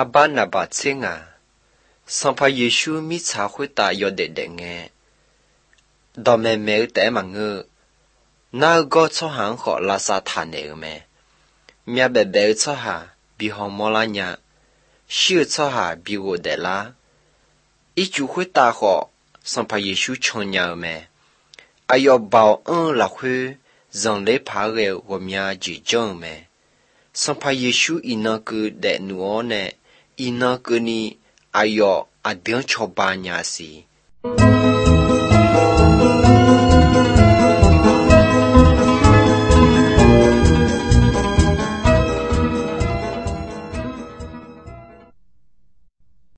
阿巴那巴切啊，上怕耶稣米查会打要得的呢，到妹妹得嘛个，那个错行好拉萨坦的个咩？咩白白错下比好莫拉呀，小错下比我得啦，一就会打好，上怕耶稣穷呀咩？阿要保拉会让来爬个我们就讲咩？上怕耶稣伊那个的努呢？伊那个呢？阿要阿顶超巴呀是。